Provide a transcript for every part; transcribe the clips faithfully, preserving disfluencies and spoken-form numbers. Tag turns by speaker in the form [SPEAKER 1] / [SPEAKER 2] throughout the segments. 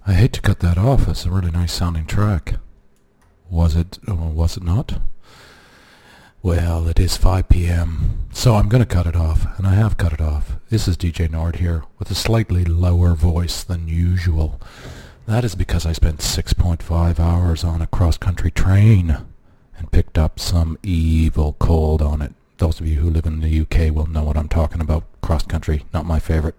[SPEAKER 1] I hate to cut that off. It's a really nice sounding track. Was it, or was it not? Well, it is five p.m., so I'm going to cut it off, and I have cut it off. This is D J Nord here, with a slightly lower voice than usual. That is because I spent six point five hours on a cross-country train and picked up some evil cold on it. Those of you who live in the U K will know what I'm talking about. Cross-country, not my favorite.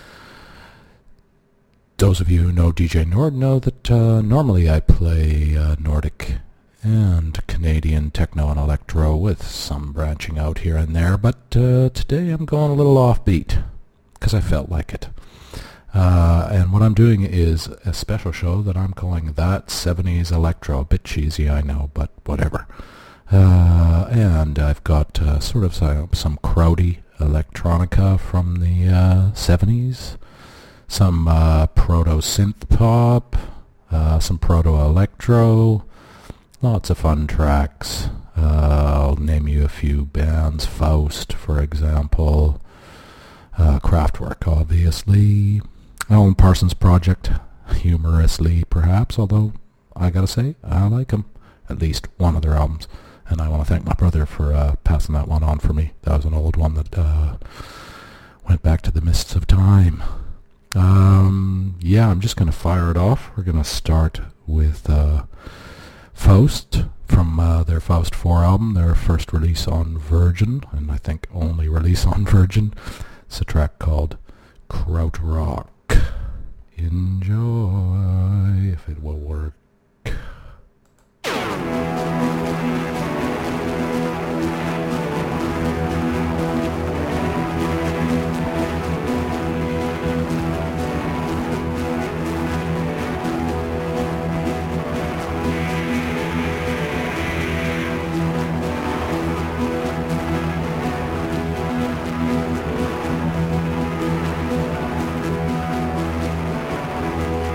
[SPEAKER 1] Those of you who know D J Nord know that uh, normally I play uh, Nordic and Canadian techno and electro with some branching out here and there, but uh, today I'm going a little offbeat because I felt like it. Uh, and what I'm doing is a special show that I'm calling That seventies Electro. A bit cheesy, I know, but whatever. Uh, and I've got uh, sort of some, some crowdy electronica from the uh, seventies. Some uh, proto-synth pop, uh, some proto-electro, lots of fun tracks. Uh, I'll name you a few bands. Faust, for example. Uh, Kraftwerk, obviously. Alan Parsons Project, humorously perhaps, although I gotta say, I like them. At least one of their albums. And I want to thank my brother for uh, passing that one on for me. That was an old one that uh, went back to the mists of time. Um, yeah, I'm just going to fire it off. We're going to start with uh, Faust from uh, their Faust four album, their first release on Virgin, and I think only release on Virgin. It's a track called Krautrock. Enjoy, if it will work.
[SPEAKER 2] Thank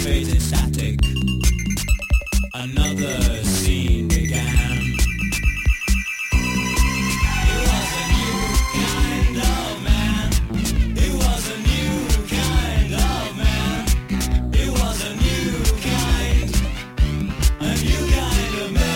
[SPEAKER 2] faded static. Another scene began. It was a new kind of man. It was a new kind of man. It was a new kind, a new kind of man.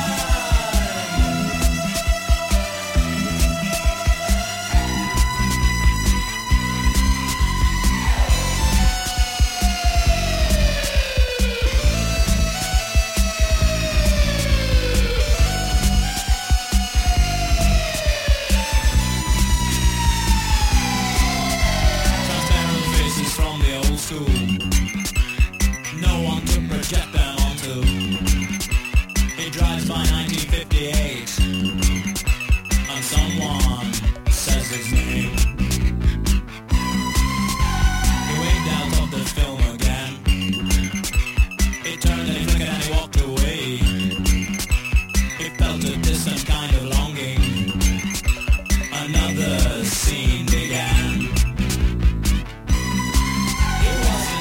[SPEAKER 2] No one to project them onto. He drives by nineteen fifty-eight, and someone says his name. He waved out of the film again. He turned and he flickered and he walked away. He felt a distant kind of longing. Another scene began. It wasn't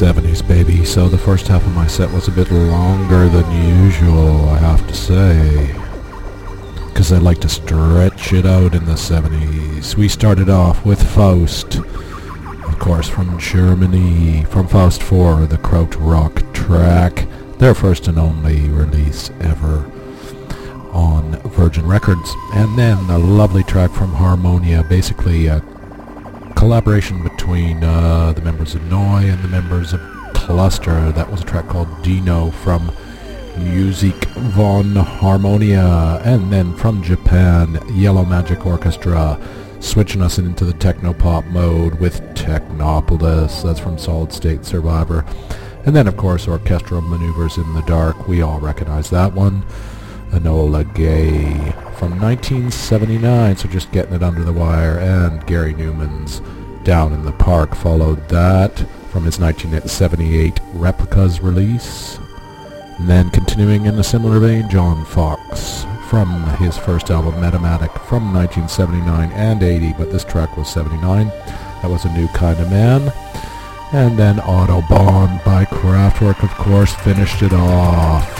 [SPEAKER 1] seventies, baby. So the first half of my set was a bit longer than usual, I have to say, because I like to stretch it out in the seventies. We started off with Faust, of course, from Germany, from Faust four, the Krautrock track, their first and only release ever on Virgin Records. And then a lovely track from Harmonia, basically a collaboration between uh, the members of Neu! And the members of Cluster. That was a track called Dino from Musik von Harmonia. And then from Japan, Yellow Magic Orchestra, switching us into the techno-pop mode with Technopolis. That's from Solid State Survivor. And then, of course, Orchestral Maneuvers in the Dark. We all recognize that one. Enola Gay from nineteen seventy-nine, so just getting it under the wire. And Gary Newman's Down in the Park followed that from his nineteen seventy-eight Replicas release. And then continuing in a similar vein, John Fox from his first album Metamatic from nineteen seventy-nine and eighty, but this track was seventy-nine. That was A New Kind of Man. And then Autobahn by Kraftwerk, of course, finished it off.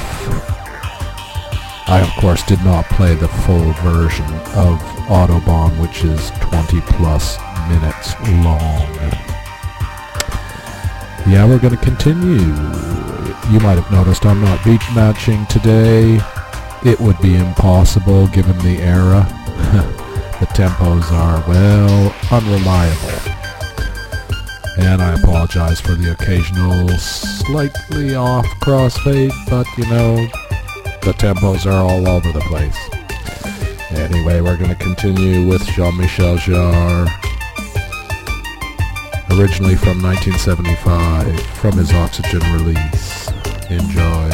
[SPEAKER 1] I, of course, did not play the full version of Autobahn, which is twenty plus minutes long. Yeah, we're going to continue. You might have noticed I'm not beach matching today. It would be impossible given the era. The tempos are, well, unreliable. And I apologize for the occasional slightly off crossfade, but you know, the tempos are all over the place. Anyway, we're going to continue with Jean-Michel Jarre, originally from nineteen seventy-five, from his Oxygen release. Enjoy.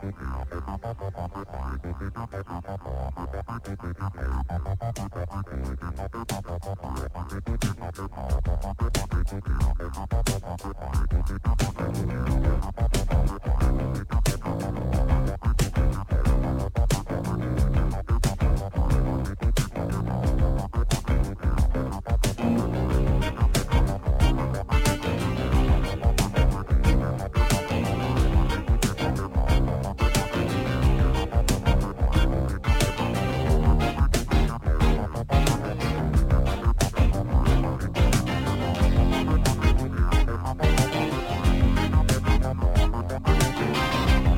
[SPEAKER 2] Thank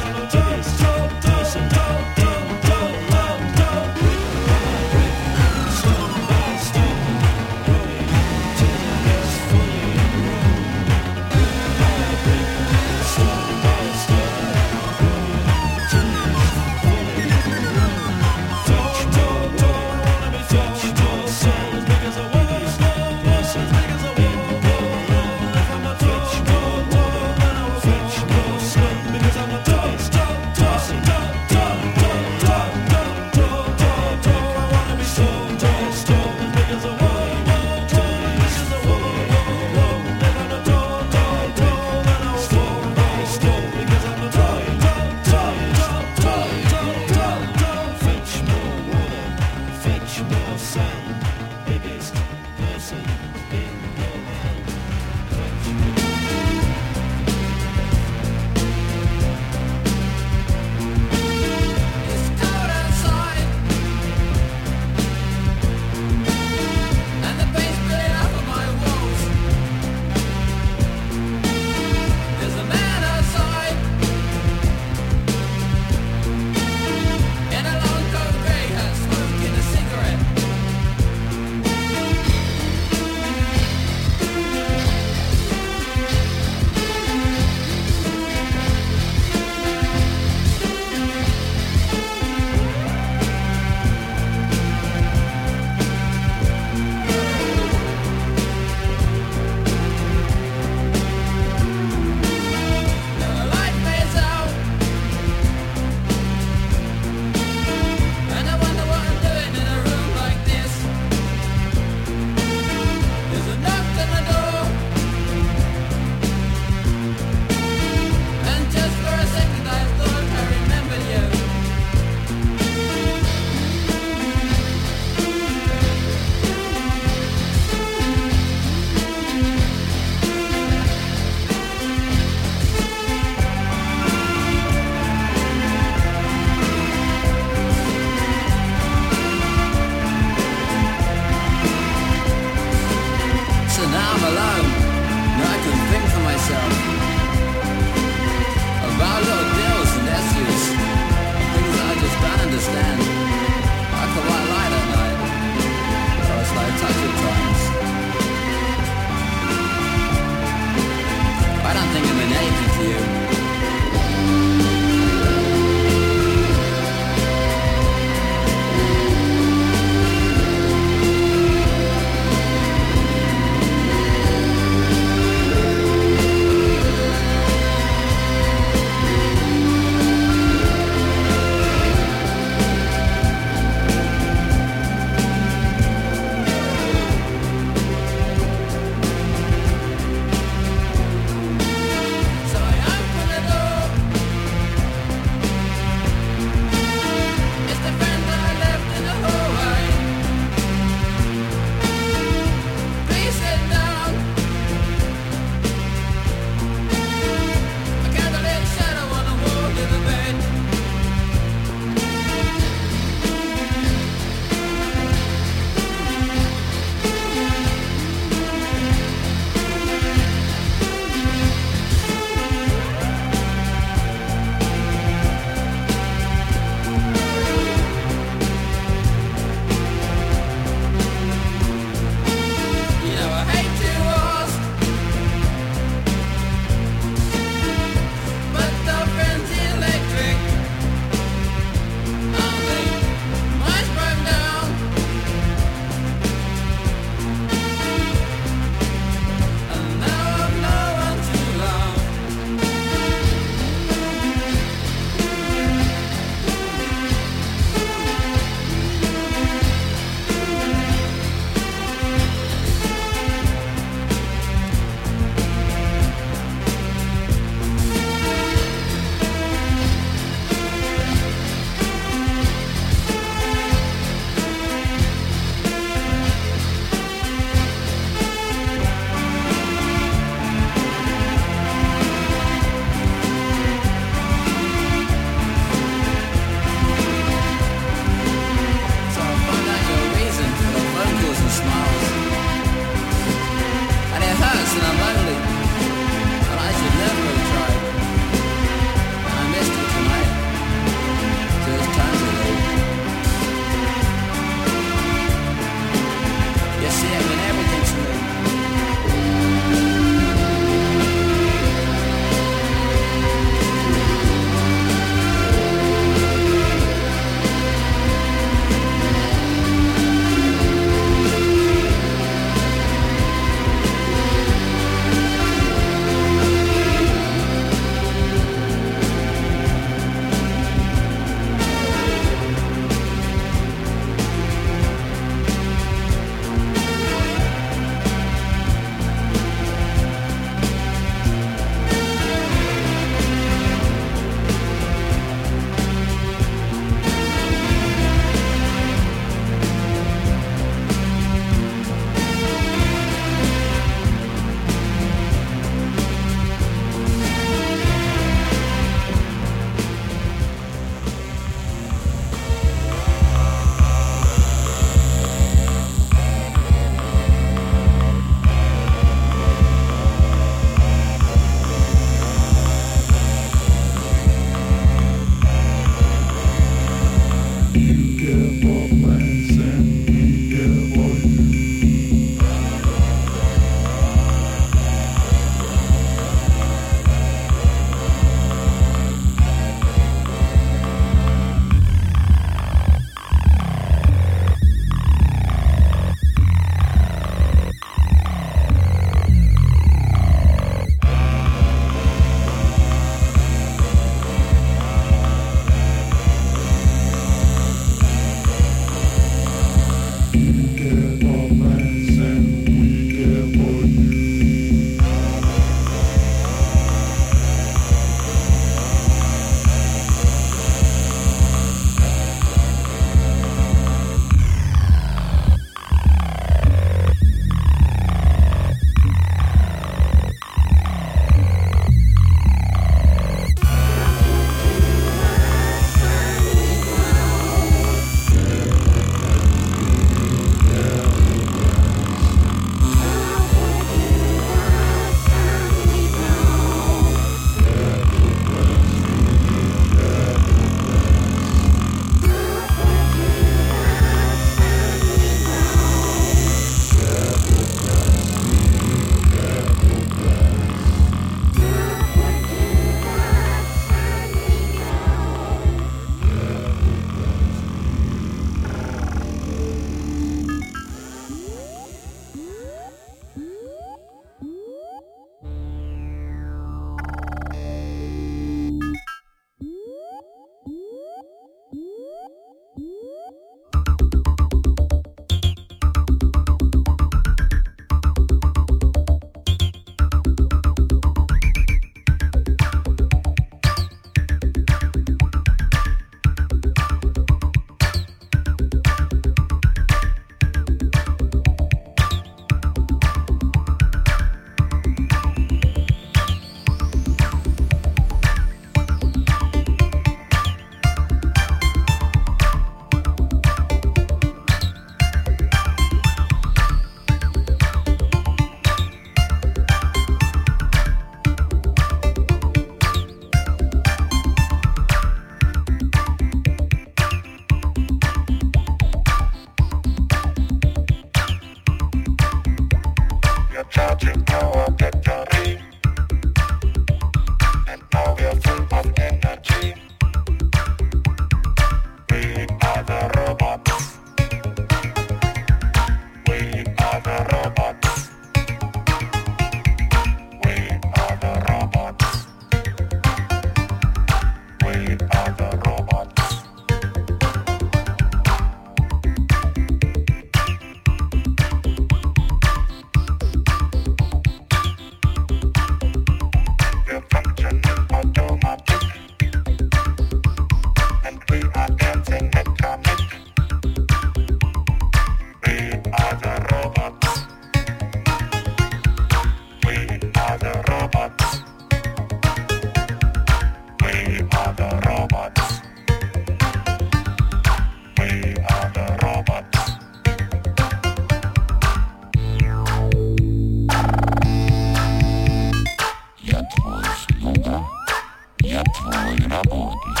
[SPEAKER 3] Я твой работник.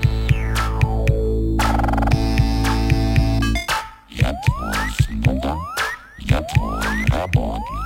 [SPEAKER 3] Я твой слуга, я твой работник.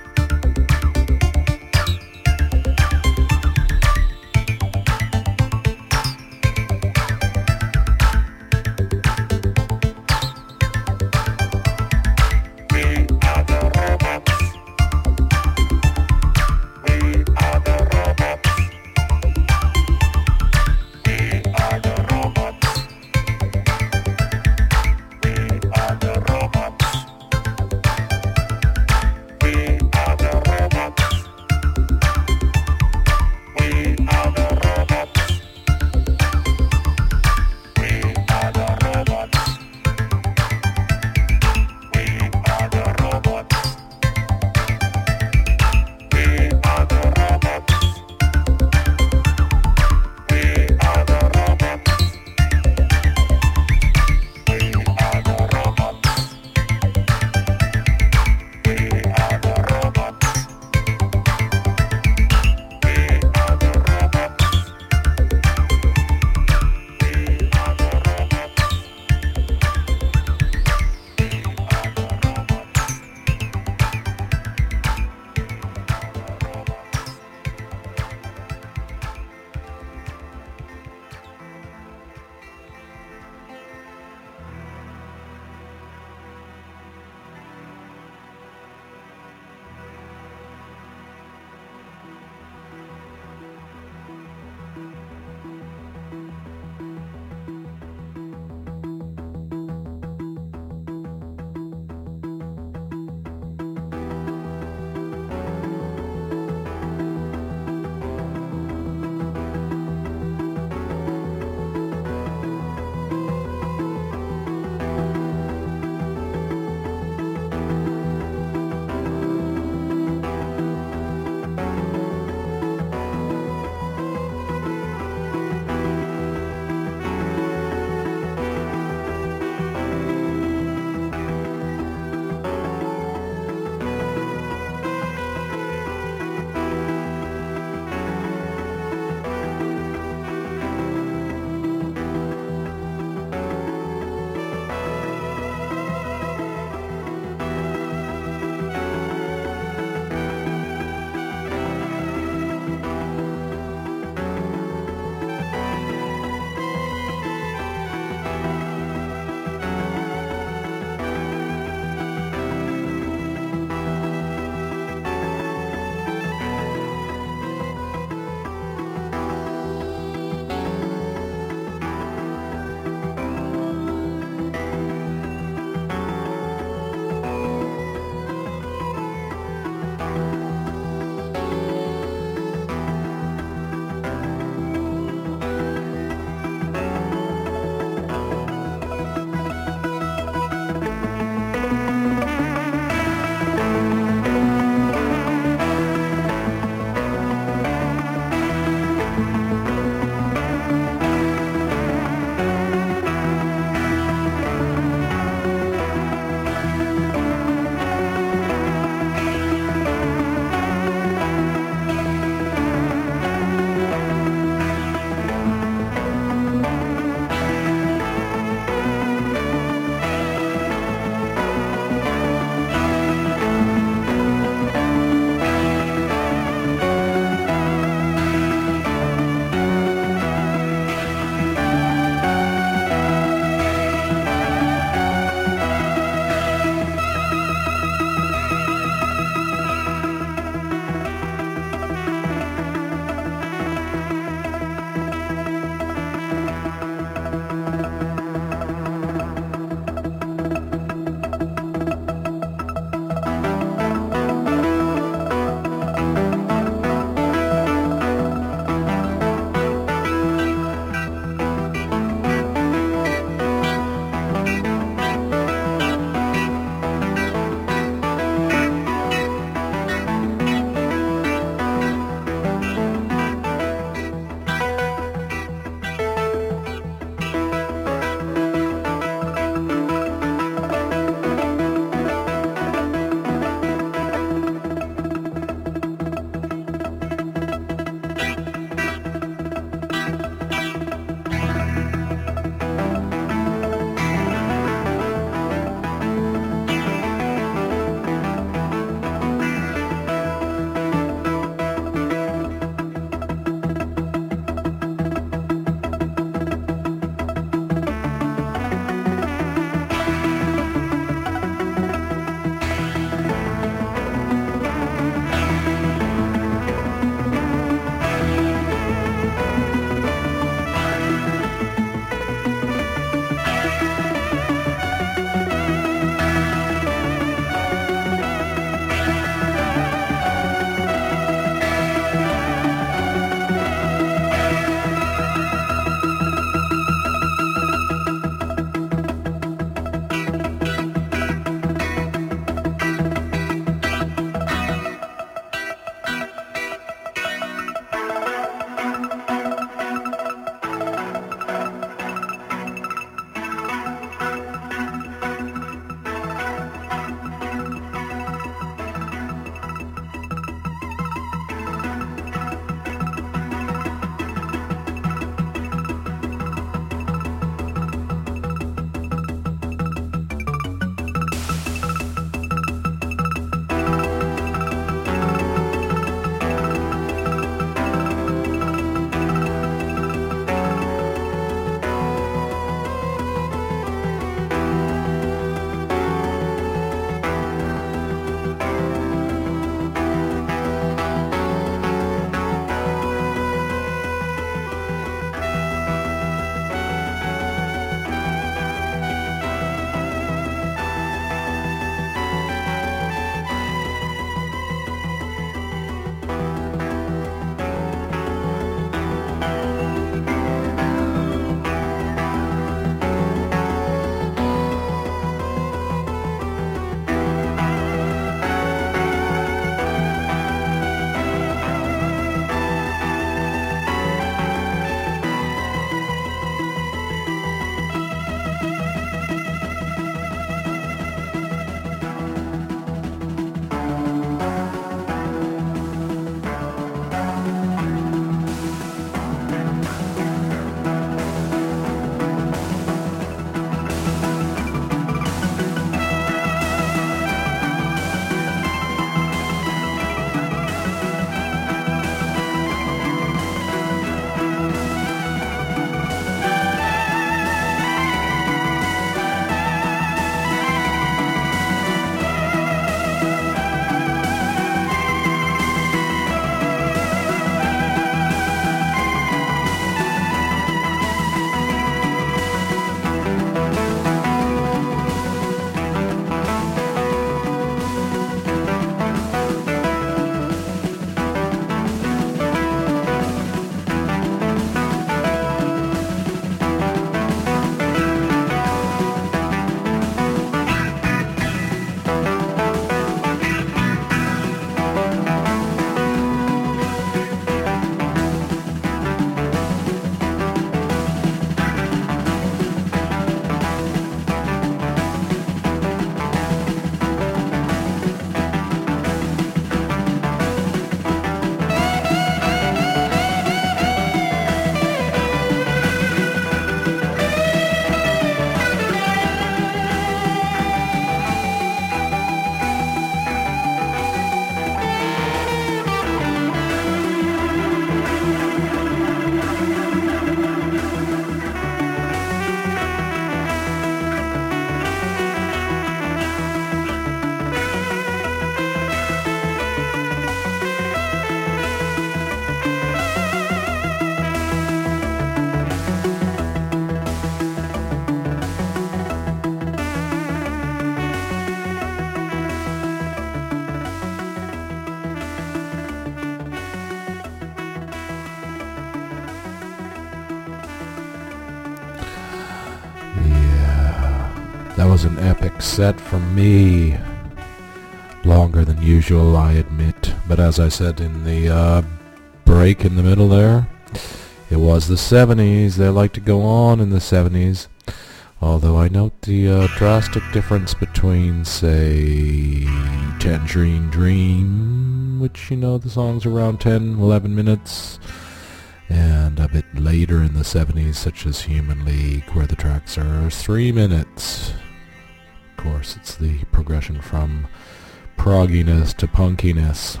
[SPEAKER 1] was an epic set for me. Longer than usual, I admit. But as I said in the uh, break in the middle there, it was the seventies. They like to go on in the seventies. Although I note the uh, drastic difference between, say, Tangerine Dream, which, you know, the song's around ten, eleven minutes, and a bit later in the seventies, such as Human League, where the tracks are three minutes. Of course, it's the progression from progginess to punkiness.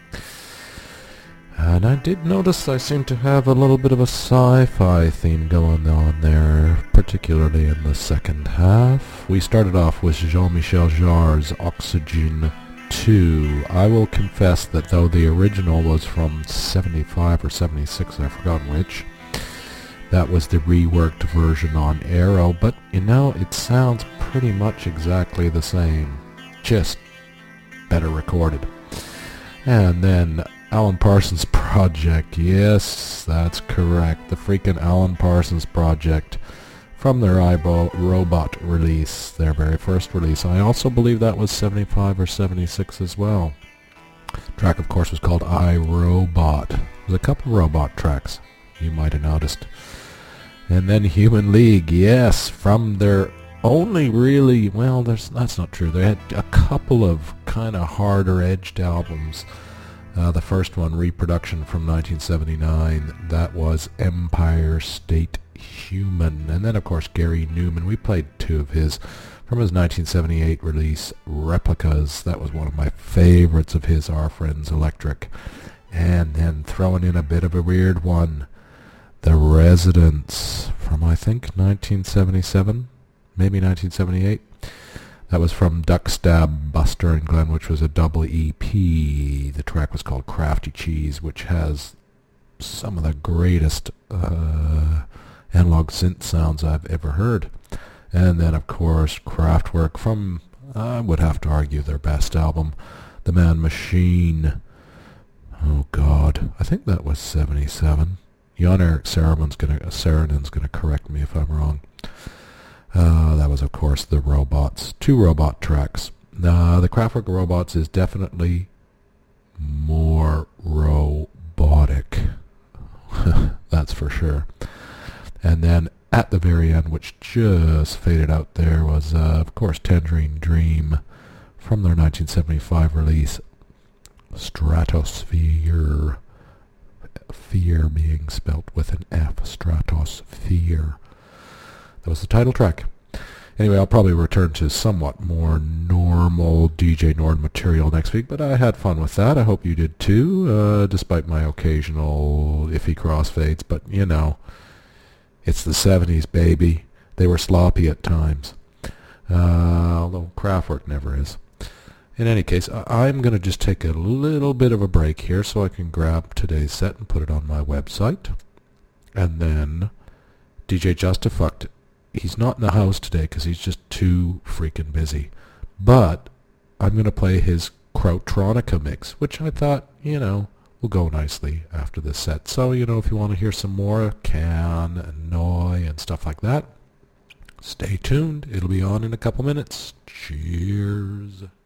[SPEAKER 1] And I did notice I seem to have a little bit of a sci-fi theme going on there, particularly in the second half. We started off with Jean-Michel Jarre's Oxygen two. I will confess that though the original was from seventy-five or seventy-six, I've forgotten which, that was the reworked version on Arrow, but you know, it sounds pretty much exactly the same, just better recorded. And then Alan Parsons Project, yes, that's correct, the freaking Alan Parsons Project, from their iRobot release, their very first release. I also believe that was seventy-five or seventy-six as well. The track, of course, was called iRobot. There's a couple of robot tracks, you might have noticed. And then Human League, yes, from their only really, well, there's, that's not true. They had a couple of kind of harder-edged albums. Uh, the first one, Reproduction, from nineteen seventy-nine, that was Empire State Human. And then, of course, Gary Newman. We played two of his from his nineteen seventy-eight release, Replicas. That was one of my favorites of his, Our Friends Electric. And then throwing in a bit of a weird one, The Residents, from, I think, nineteen seventy-seven, maybe nineteen seventy-eight. That was from Duckstab, Buster and Glenn, which was a double E P. The track was called Crafty Cheese, which has some of the greatest uh, analog synth sounds I've ever heard. And then, of course, Kraftwerk from, I would have to argue, their best album, The Man Machine. Oh, God. I think that was seventy-seven. Jan Erik Saarinen's gonna, uh, Saarinen's gonna correct me if I'm wrong. Uh, that was, of course, the Robots. Two robot tracks. Uh, the Kraftwerk Robots is definitely more robotic. That's for sure. And then at the very end, which just faded out there, was, uh, of course, Tangerine Dream from their nineteen seventy-five release, Stratosphere. Fear being spelt with an F. Stratosphere. That was the title track. Anyway, I'll probably return to somewhat more normal D J Nord material next week, but I had fun with that. I hope you did too, uh, despite my occasional iffy crossfades. But, you know, it's the seventies, baby. They were sloppy at times, uh, although Kraftwerk never is. In any case, I- I'm going to just take a little bit of a break here so I can grab today's set and put it on my website. And then D J Justifucked, he's not in the house today because he's just too freaking busy. But I'm going to play his Krautronica mix, which I thought, you know, will go nicely after this set. So, you know, if you want to hear some more Can and Noi and stuff like that, stay tuned. It'll be on in a couple minutes. Cheers.